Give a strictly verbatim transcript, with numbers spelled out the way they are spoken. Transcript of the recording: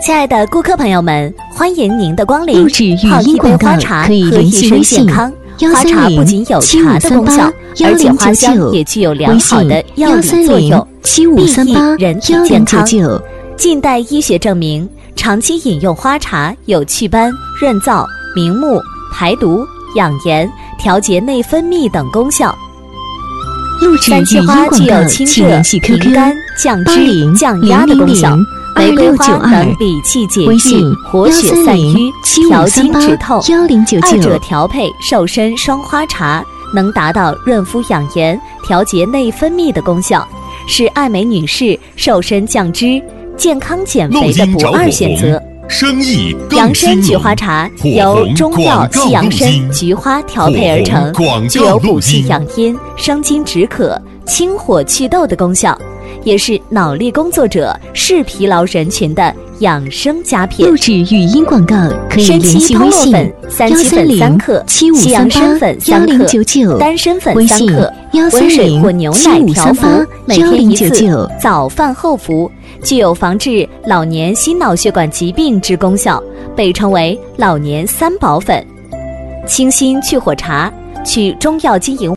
亲爱的顾客朋友们，欢迎您的光临。 录制语泡一杯音广告花茶可以和一身联系微信健康。 幺花茶三零不仅有七五茶的功效三八，幺而且零九花香九， 也具有良微好的信药理幺三零作用， 七五三八裨益人体幺零健康。 九九。 近代医学证明，长期饮用花茶有祛斑、润燥、明目、排毒、养颜、调节内分泌等功效。 录制语音三七花广告， 具有清热请联系、 平 Q Q 肝、降八脂、 零降零零压的功效。 零二玫瑰六九二花能，理气解郁微信、幺活血三零散瘀、 七五调三八经止痛。 幺零九二者九。 调配瘦身双花茶，能达到润肤养颜、调节内分泌的功效，是爱美女士瘦身降脂、健康减肥的不二选择。 生意更养生菊兴隆花茶火由红中药广告西洋参录音菊花调配而成火红广， 具告录有补气音养阴、生津止渴、清火祛痘的功效，也是脑力工作者、视疲劳人群的养生佳品录。制语音广告可以参联七通络系微信粉三幺七粉三零三克， 七五西洋三八参粉幺零三克， 九九， 丹参粉微信三克， 幺三温水零或牛七五奶调服三八， 每幺零天一次九九。， 早饭后服，具有防治老年心脑血管疾病之功效，被称为老年三宝粉。清心去火茶，取中药经营